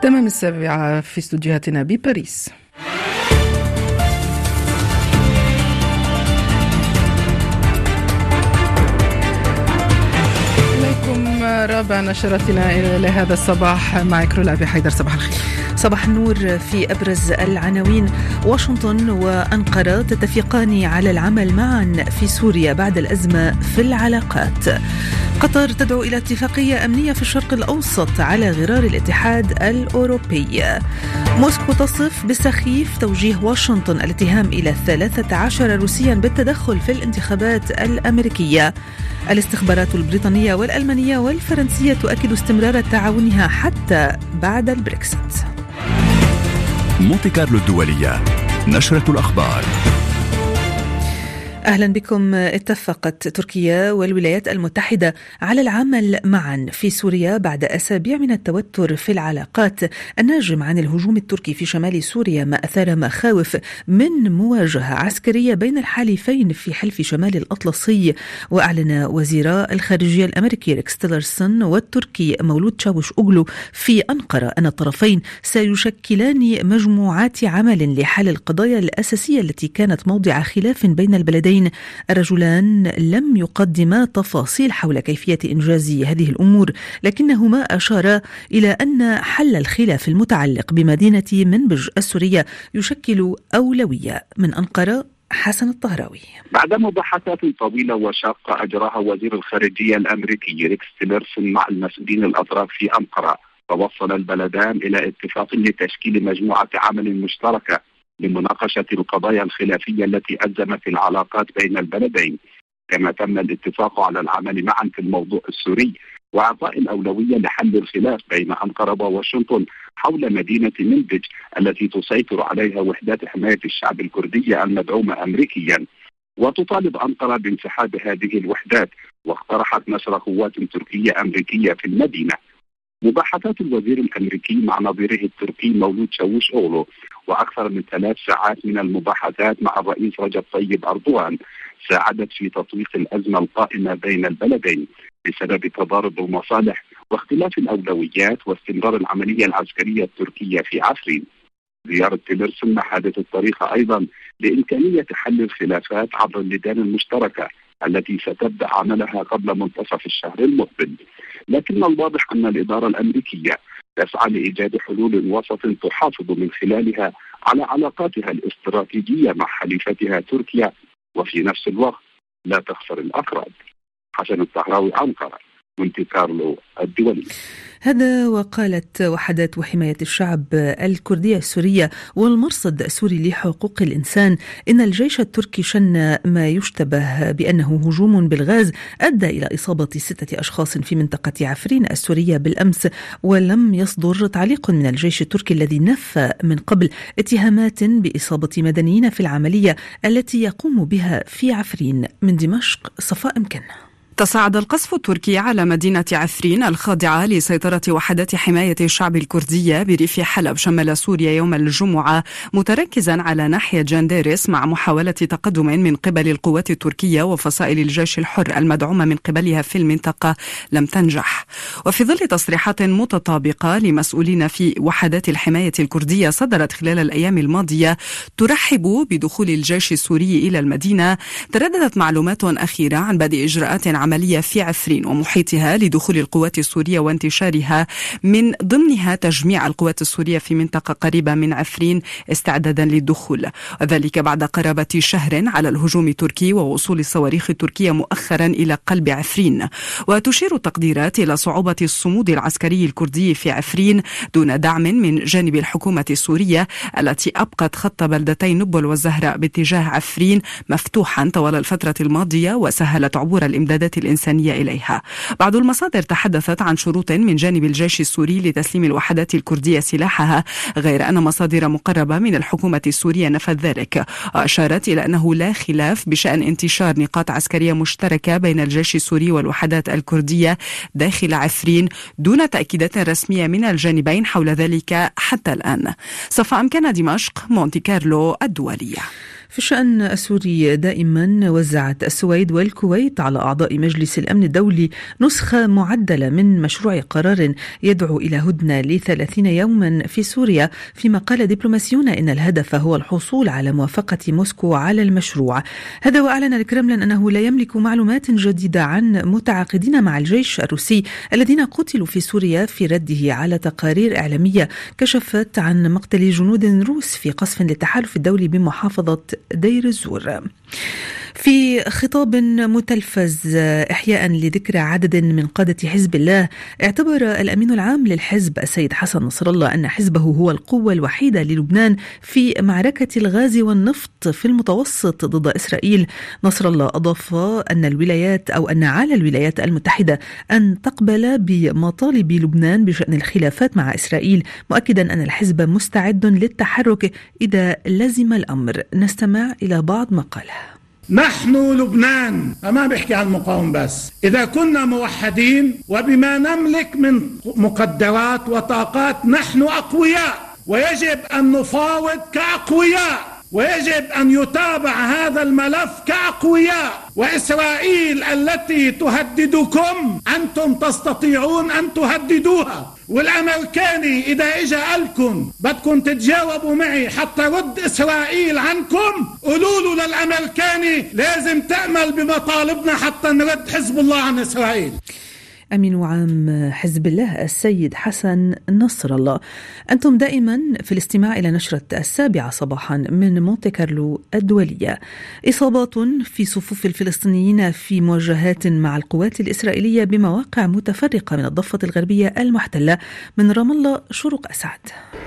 تمام 7 في استوديوهاتنا بباريس. إليكم رابع نشرتنا لهذا الصباح، معك رولا أبي حيدر. صباح الخير. صباح النور. في أبرز العناوين: واشنطن وأنقرة تتفقان على العمل معا في سوريا بعد الأزمة في العلاقات. قطر تدعو إلى اتفاقية أمنية في الشرق الأوسط على غرار الاتحاد الأوروبي. موسكو تصف بالسخيف توجيه واشنطن الاتهام إلى 13 روسيا بالتدخل في الانتخابات الأمريكية. الاستخبارات البريطانية والألمانية والفرنسية تؤكد استمرار تعاونها حتى بعد البريكسيت. مونتي كارلو الدولية، نشرة الأخبار. أهلا بكم. اتفقت تركيا والولايات المتحدة على العمل معا في سوريا بعد أسابيع من التوتر في العلاقات الناجم عن الهجوم التركي في شمال سوريا، ما أثار مخاوف من مواجهة عسكرية بين الحليفين في حلف شمال الأطلسي. وأعلن وزيرا الخارجية الأمريكي ريكس تيلرسون والتركي مولود تشاوش أوغلو في أنقرة أن الطرفين سيشكلان مجموعات عمل لحل القضايا الأساسية التي كانت موضع خلاف بين البلدين. الرجلان لم يقدما تفاصيل حول كيفية إنجاز هذه الأمور، لكنهما أشارا إلى أن حل الخلاف المتعلق بمدينة منبج السورية يشكل أولوية. من أنقرة حسن الطهراوي. بعد مباحثات طويلة وشاقة أجراها وزير الخارجية الأمريكي ريكس تيلرسون مع المسؤولين الأطراف في أنقرة، توصل البلدان إلى اتفاق لتشكيل مجموعة عمل مشتركة لمناقشة القضايا الخلافية التي أزمت العلاقات بين البلدين. كما تم الاتفاق على العمل معا في الموضوع السوري وإعطاء الأولوية لحل الخلاف بين أنقرة وواشنطن حول مدينة منبج التي تسيطر عليها وحدات حماية الشعب الكردية المدعومة أمريكيا. وتطالب أنقرة بانسحاب هذه الوحدات، واقترحت نشر قوات تركية أمريكية في المدينة. مباحثات الوزير الأمريكي مع نظيره التركي مولود تشاوش أوغلو وأكثر من 3 ساعات من المباحثات مع الرئيس رجب طيب أردوغان ساعدت في تطويق الأزمة القائمة بين البلدين بسبب تضارب المصالح واختلاف الأولويات واستمرار العملية العسكرية التركية في عفرين. زيارة تيلرسون محدت الطريق أيضا لإمكانية حل الخلافات عبر اللجان المشتركة التي ستبدأ عملها قبل منتصف الشهر المقبل. لكن الواضح أن الإدارة الأمريكية تسعى لإيجاد حلول وسط تحافظ من خلالها على علاقاتها الاستراتيجية مع حليفتها تركيا، وفي نفس الوقت لا تخسر الأكراد. حسن الطهراوي، أنقرة، مونتي كارلو الدولية. هذا وقالت وحدات وحماية الشعب الكردية السورية والمرصد السوري لحقوق الإنسان إن الجيش التركي شن ما يشتبه بأنه هجوم بالغاز أدى إلى إصابة 6 أشخاص في منطقة عفرين السورية بالأمس. ولم يصدر تعليق من الجيش التركي الذي نفى من قبل اتهامات بإصابة مدنيين في العملية التي يقوم بها في عفرين. من دمشق صفاء مكن. تصاعد القصف التركي على مدينة عفرين الخاضعة لسيطرة وحدات حماية الشعب الكردية بريف حلب شمال سوريا يوم الجمعة، متركزا على ناحية جنديرس مع محاولة تقدم من قبل القوات التركية وفصائل الجيش الحر المدعومة من قبلها في المنطقة لم تنجح. وفي ظل تصريحات متطابقة لمسؤولين في وحدات الحماية الكردية صدرت خلال الأيام الماضية ترحب بدخول الجيش السوري إلى المدينة، ترددت معلومات أخيرة عن بدء إجراءات عملية في عفرين ومحيطها لدخول القوات السورية وانتشارها، من ضمنها تجميع القوات السورية في منطقة قريبة من عفرين استعدادا للدخول، وذلك بعد قرابة شهر على الهجوم التركي ووصول الصواريخ التركية مؤخرا إلى قلب عفرين. وتشير التقديرات إلى صعوبة الصمود العسكري الكردي في عفرين دون دعم من جانب الحكومة السورية التي أبقت خط بلدتي نبل والزهراء باتجاه عفرين مفتوحا طوال الفترة الماضية وسهلت عبور الإمدادات الإنسانية إليها. بعض المصادر تحدثت عن شروط من جانب الجيش السوري لتسليم الوحدات الكردية سلاحها، غير أن مصادر مقربة من الحكومة السورية نفت ذلك، وأشارت إلى أنه لا خلاف بشأن انتشار نقاط عسكرية مشتركة بين الجيش السوري والوحدات الكردية داخل عفرين دون تأكيدات رسمية من الجانبين حول ذلك حتى الآن. صفاء مكن، دمشق، مونتي كارلو الدولية. في الشأن السوري دائما وزعت السويد والكويت على أعضاء مجلس الأمن الدولي نسخة معدلة من مشروع قرار يدعو إلى هدنة ل30 يوما في سوريا، فيما قال دبلوماسيون إن الهدف هو الحصول على موافقة موسكو على المشروع هذا. وأعلن الكرملين أنه لا يملك معلومات جديدة عن متعاقدين مع الجيش الروسي الذين قتلوا في سوريا، في رده على تقارير إعلامية كشفت عن مقتل جنود روس في قصف للتحالف الدولي بمحافظة دير الزور. في خطاب متلفز إحياء لذكرى عدد من قادة حزب الله، اعتبر الأمين العام للحزب السيد حسن نصر الله أن حزبه هو القوة الوحيدة للبنان في معركة الغاز والنفط في المتوسط ضد إسرائيل. نصر الله أضاف أن على الولايات المتحدة أن تقبل بمطالب لبنان بشأن الخلافات مع إسرائيل، مؤكدا أن الحزب مستعد للتحرك إذا لزم الأمر. نستمع إلى بعض ما قاله. نحن لبنان، ما بحكي عن المقاومة بس، إذا كنا موحدين وبما نملك من مقدرات وطاقات نحن أقوياء، ويجب أن نفاوض كأقوياء، ويجب أن يتابع هذا الملف كأقوياء. وإسرائيل التي تهددكم أنتم تستطيعون أن تهددوها، والأمريكاني إذا إجا قالكم بدكم تتجاوبوا معي حتى رد إسرائيل عنكم، قولوا له للأمريكاني لازم تأمل بمطالبنا حتى نرد حزب الله عن إسرائيل. أمين عام حزب الله السيد حسن نصر الله. أنتم دائما في الاستماع إلى نشرة 7 صباحا من مونتي كارلو الدولية. إصابات في صفوف الفلسطينيين في مواجهات مع القوات الإسرائيلية بمواقع متفرقة من الضفة الغربية المحتلة. من رام الله شروق أسعد.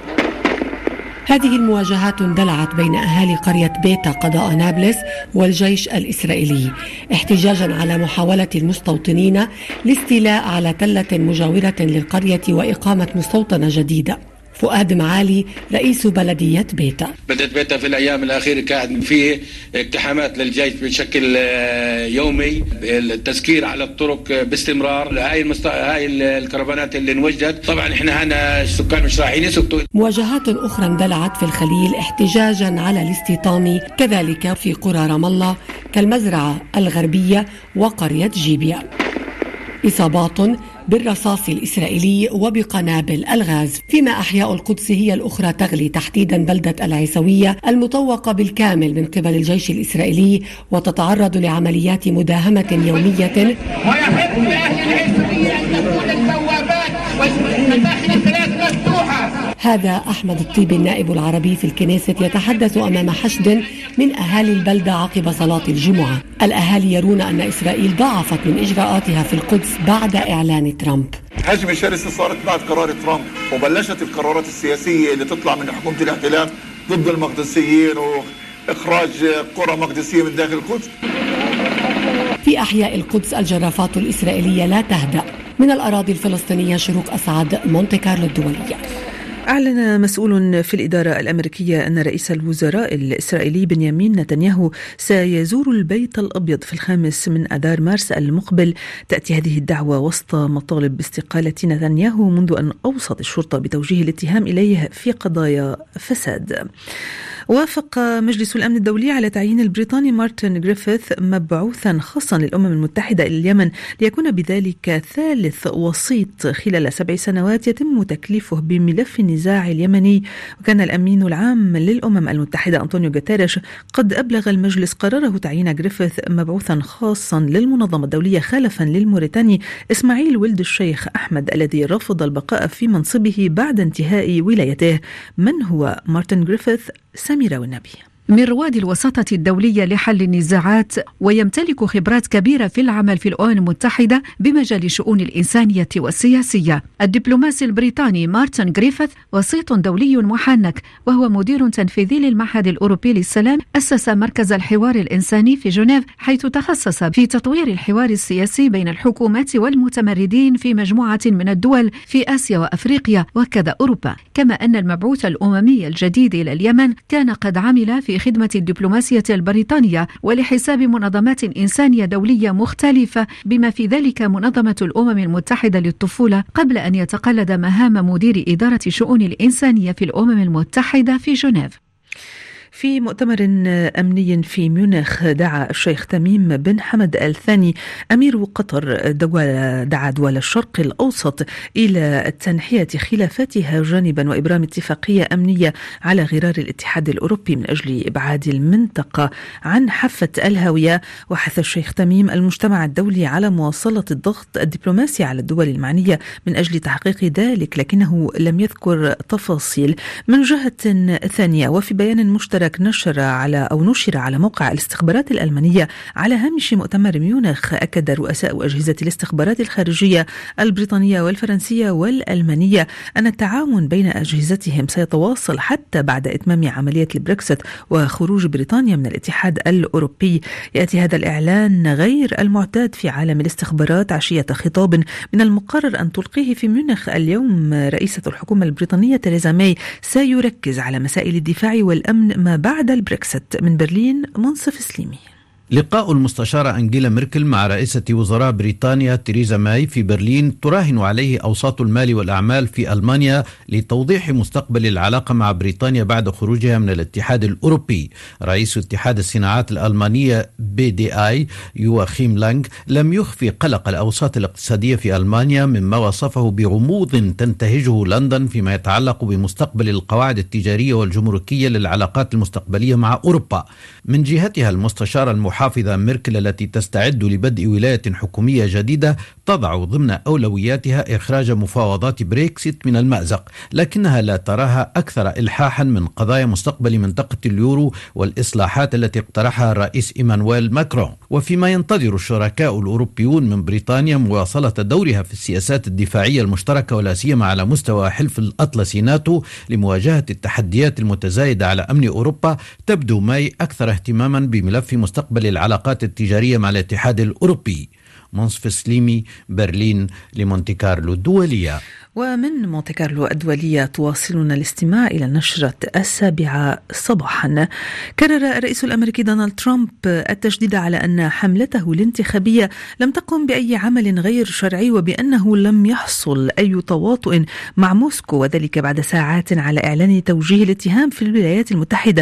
هذه المواجهات اندلعت بين أهالي قرية بيتا قضاء نابلس والجيش الإسرائيلي احتجاجا على محاولة المستوطنين الاستيلاء على تلة مجاورة للقرية وإقامة مستوطنة جديدة. فؤاد معالي رئيس بلدية بيتا: بدأت بيتا في الأيام الأخيرة كان فيه اقتحامات للجيش بشكل يومي، التسكير على الطرق باستمرار. هاي الكرفانات اللي انوجدت، طبعا احنا هنا السكان مش رايحين يسكتوا. مواجهات أخرى اندلعت في الخليل احتجاجا على الاستيطان، كذلك في قرى رام الله كالمزرعة الغربية وقرية جيبيا. إصابات بالرصاص الإسرائيلي وبقنابل الغاز، فيما أحياء القدس هي الأخرى تغلي، تحديدا بلدة العيسوية المطوقة بالكامل من قبل الجيش الإسرائيلي وتتعرض لعمليات مداهمة يومية. ويحق لأهل العيسوية أن تكون البوابات والمداخل الثلاث مفتوحة. هذا أحمد الطيب النائب العربي في الكنيسة يتحدث أمام حشد من أهالي البلدة عقب صلاة الجمعة. الأهالي يرون أن إسرائيل ضاعفت من إجراءاتها في القدس بعد إعلان ترامب. هجمة شرسة صارت بعد قرار ترامب، وبلشت القرارات السياسية اللي تطلع من حكومة الاحتلال ضد المقدسيين وإخراج قرى مقدسية من داخل القدس. في أحياء القدس الجرافات الإسرائيلية لا تهدأ. من الأراضي الفلسطينية شروق أسعد، مونتي كارلو الدولية. أعلن مسؤول في الإدارة الأمريكية أن رئيس الوزراء الإسرائيلي بنيامين نتنياهو سيزور البيت الأبيض في 5 من آذار مارس المقبل. تأتي هذه الدعوة وسط مطالب باستقالة نتنياهو منذ أن أوصت الشرطة بتوجيه الاتهام إليه في قضايا فساد. وافق مجلس الأمن الدولي على تعيين البريطاني مارتن غريفيث مبعوثا خاصا للأمم المتحدة إلى اليمن، ليكون بذلك ثالث وسيط خلال 7 سنوات يتم تكليفه بملف النزاع اليمني. وكان الأمين العام للأمم المتحدة أنطونيو غوتيريش قد أبلغ المجلس قراره تعيين غريفيث مبعوثا خاصا للمنظمة الدولية خلفا للموريتاني إسماعيل ولد الشيخ أحمد الذي رفض البقاء في منصبه بعد انتهاء ولايته. من هو مارتن غريفيث؟ سميرة والنبي. من رواد الوساطة الدولية لحل النزاعات، ويمتلك خبرات كبيرة في العمل في الأمم المتحدة بمجال الشؤون الإنسانية والسياسية. الدبلوماسي البريطاني مارتن غريفيث وسيط دولي محنك، وهو مدير تنفيذي للمعهد الأوروبي للسلام. أسس مركز الحوار الإنساني في جنيف، حيث تخصص في تطوير الحوار السياسي بين الحكومات والمتمردين في مجموعة من الدول في آسيا وأفريقيا وكذا أوروبا. كما أن المبعوث الأممي الجديد إلى اليمن كان قد عمل في خدمة الدبلوماسية البريطانية ولحساب منظمات إنسانية دولية مختلفة، بما في ذلك منظمة الأمم المتحدة للطفولة، قبل أن يتقلد مهام مدير إدارة شؤون الإنسانية في الأمم المتحدة في جنيف. في مؤتمر أمني في ميونخ دعا الشيخ تميم بن حمد آل ثاني أمير قطر دعا دول الشرق الأوسط إلى تنحية خلافاتها جانبا وإبرام اتفاقية أمنية على غرار الاتحاد الأوروبي من أجل إبعاد المنطقة عن حافة الهاوية. وحث الشيخ تميم المجتمع الدولي على مواصلة الضغط الدبلوماسي على الدول المعنية من أجل تحقيق ذلك، لكنه لم يذكر تفاصيل. من جهة ثانية، وفي بيان مشترك نشر على موقع الاستخبارات الألمانية على هامش مؤتمر ميونخ، أكد رؤساء أجهزة الاستخبارات الخارجية البريطانية والفرنسية والألمانية أن التعاون بين أجهزتهم سيتواصل حتى بعد إتمام عملية البريكسيت وخروج بريطانيا من الاتحاد الأوروبي. يأتي هذا الإعلان غير المعتاد في عالم الاستخبارات عشية خطاب من المقرر أن تلقيه في ميونخ اليوم رئيسة الحكومة البريطانية تيريزا ماي، سيركز على مسائل الدفاع والأمن ما بعد البريكسيت. من برلين منصف سليمي. لقاء المستشارة أنجيلا ميركل مع رئيسة وزراء بريطانيا تيريزا ماي في برلين تراهن عليه أوساط المال والأعمال في ألمانيا لتوضيح مستقبل العلاقة مع بريطانيا بعد خروجها من الاتحاد الأوروبي. رئيس اتحاد الصناعات الألمانية BDI يواخيم لانغ لم يخفي قلق الأوساط الاقتصادية في ألمانيا مما وصفه بغموض تنتهجه لندن فيما يتعلق بمستقبل القواعد التجارية والجمركية للعلاقات المستقبلية مع أوروبا. من جهتها المستشارة المحافظة ميركل التي تستعد لبدء ولاية حكومية جديدة تضع ضمن أولوياتها إخراج مفاوضات بريكسيت من المأزق، لكنها لا تراها أكثر إلحاحا من قضايا مستقبل منطقة اليورو والإصلاحات التي اقترحها الرئيس إيمانويل ماكرون. وفيما ينتظر الشركاء الأوروبيون من بريطانيا مواصلة دورها في السياسات الدفاعية المشتركة ولا سيما على مستوى حلف الأطلسي ناتو لمواجهة التحديات المتزايدة على أمن أوروبا، تبدو ماي أكثر اهتماما بملف مستقبل العلاقات التجارية مع الاتحاد الأوروبي. منصف سليمي، برلين، لمونتي كارلو الدولية. ومن مونتي كارلو الدولية تواصلنا الاستماع إلى نشرة 7 صباحا. كرر الرئيس الأمريكي دونالد ترامب التشديد على أن حملته الانتخابية لم تقم بأي عمل غير شرعي، وبأنه لم يحصل أي تواطؤ مع موسكو، وذلك بعد ساعات على إعلان توجيه الاتهام في الولايات المتحدة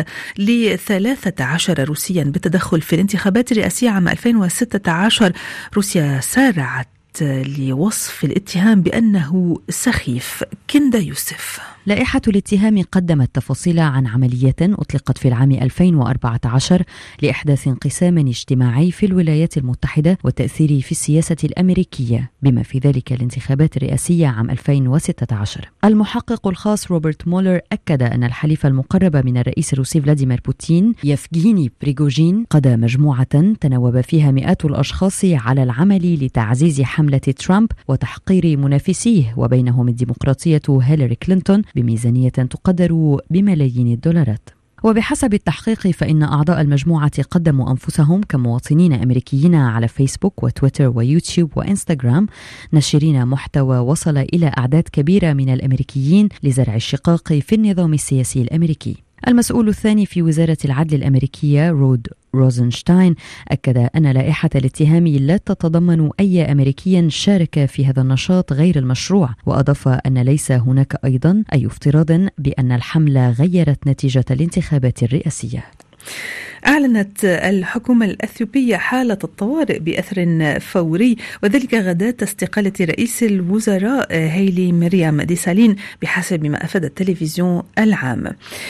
ل13 روسيا بالتدخل في الانتخابات الرئاسية عام 2016. روسيا سارعت لوصف الاتهام بأنه سخيف. كندا يوسف. لائحة الاتهام قدمت تفاصيل عن عملية أطلقت في العام 2014 لإحداث انقسام اجتماعي في الولايات المتحدة والتأثير في السياسة الأمريكية بما في ذلك الانتخابات الرئاسية عام 2016. المحقق الخاص روبرت مولر أكد أن الحليف المقرب من الرئيس الروسي فلاديمير بوتين يفغيني بريغوجين قاد مجموعة تناوب فيها مئات الأشخاص على العمل لتعزيز حملة ترامب وتحقير منافسيه وبينهم الديمقراطية هيلاري كلينتون بميزانية تقدر بملايين الدولارات. وبحسب التحقيق فإن أعضاء المجموعة قدموا أنفسهم كمواطنين أمريكيين على فيسبوك وتويتر ويوتيوب وإنستغرام، ناشرين محتوى وصل إلى أعداد كبيرة من الأمريكيين لزرع الشقاق في النظام السياسي الأمريكي. المسؤول الثاني في وزارة العدل الأمريكية رود روزنشتاين أكد أن لائحة الاتهام لا تتضمن أي أمريكي شارك في هذا النشاط غير المشروع، وأضاف أن ليس هناك أيضا أي افتراض بأن الحملة غيرت نتيجة الانتخابات الرئاسية. أعلنت الحكومة الأثيوبية حالة الطوارئ بأثر فوري، وذلك غداة استقالة رئيس الوزراء هيلي مريم ديسالين بحسب ما أفاد التلفزيون العام.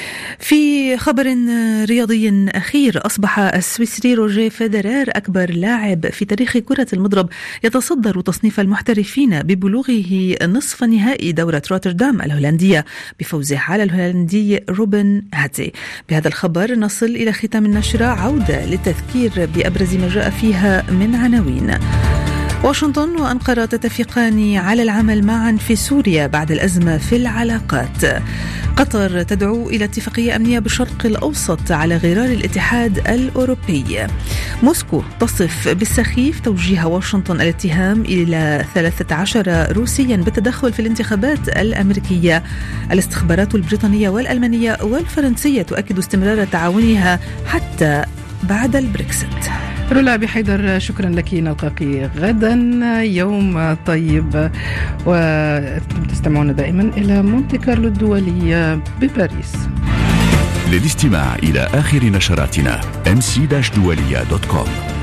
في خبر رياضي أخير، أصبح السويسري روجيه فيدرر أكبر لاعب في تاريخ كرة المضرب يتصدر تصنيف المحترفين ببلوغه نصف نهائي دورة روتردام الهولندية بفوزه على الهولندي روبن هاتي. بهذا الخبر نصل إلى ختام النشرة، عودة للتذكير بأبرز ما جاء فيها من عناوين. واشنطن وأنقرة تتفقان على العمل معا في سوريا بعد الأزمة في العلاقات. قطر تدعو إلى اتفاقية أمنية بالشرق الأوسط على غرار الاتحاد الأوروبي. موسكو تصف بالسخيف توجيه واشنطن الاتهام إلى 13 روسيا بالتدخل في الانتخابات الأمريكية. الاستخبارات البريطانية والألمانية والفرنسية تؤكد استمرار تعاونها حتى بعد البريكسيت. رولا بحيدر، شكرا لك، نلقاك غدا، يوم طيب، وتستمعون دائما إلى مونتي كارلو الدولية بباريس. للاستماع إلى آخر نشراتنا mc-dualia.com.